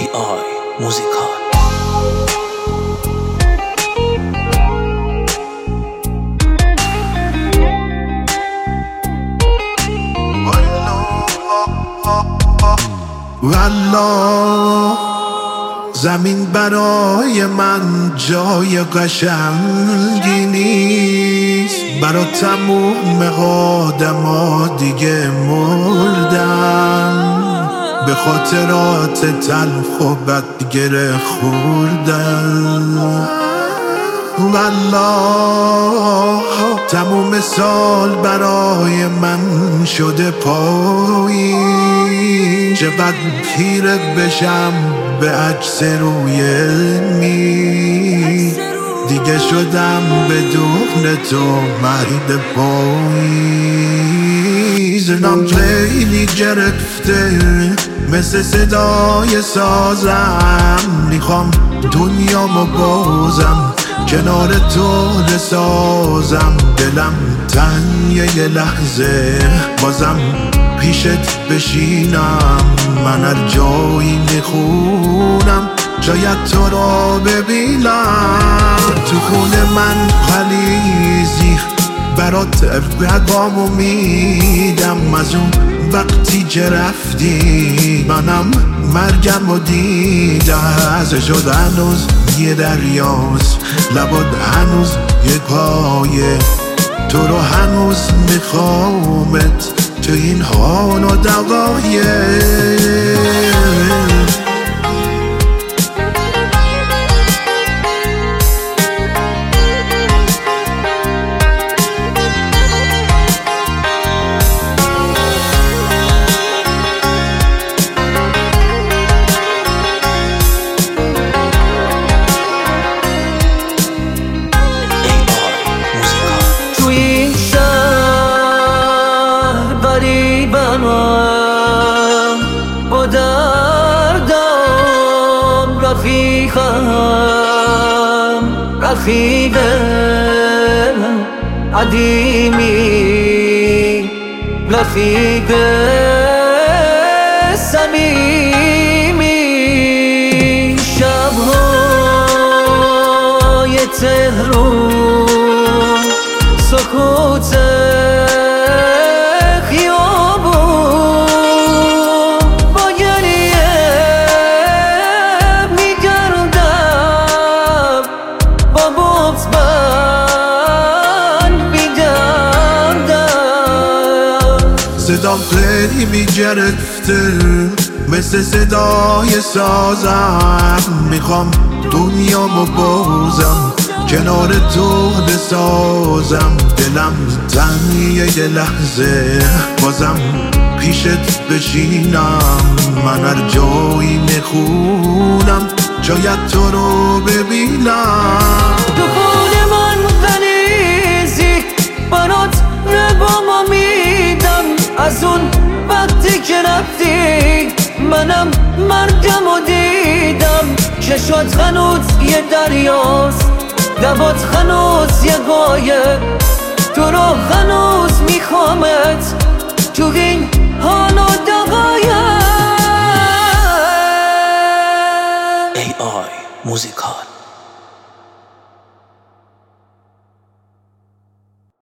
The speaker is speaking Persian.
AI موزیکال. والله زمین برای من جای قشنگی نیست، برا تموم آدما دیگه مردن، به خاطرات تلخ و بد گره خوردن. والله تموم سال برای من شده پایین، چقدر خیره بشم به عکس روی میز، دیگه شدم بدون تو مرد پاییز. نام خیلی گرفته مثل صدای سازم، میخوام دنیامو بازم کنار تو بسازم، دلم تنگه یه لحظه بازم پیشت بشینم، من هر جایی میخونم شاید تو را ببینم. تو خونه من خلیزی برات رقامو میدم، از اون وقتی که رفتی منم مرگم و دیدم. از شد هنوز یه دریاست، لبات هنوز یه پایه، تو رو هنوز میخوامت تو این حال و دقایق. با دردم رفیق قدیمی، رفیق صمیمی. شب‌های تهران، سکوت صدام خیلی میگرفته مثل صدای سازم، میخوام دنیامو بازم کنار تو بسازم، دلم تنگه یه لحظه بازم پیشت بشینم، من هر جایی میخونم شاید تو رو ببینم. تو خونه من غلیزی برات رقامو میدم، از اون وقتی که رفتی منم مرگم و دیدم. چشات هنوز یه دریاست، لبات هنوز یه قایه، تو رو هنوز میخوامت تو این حال و دقایق. AI موزیکال.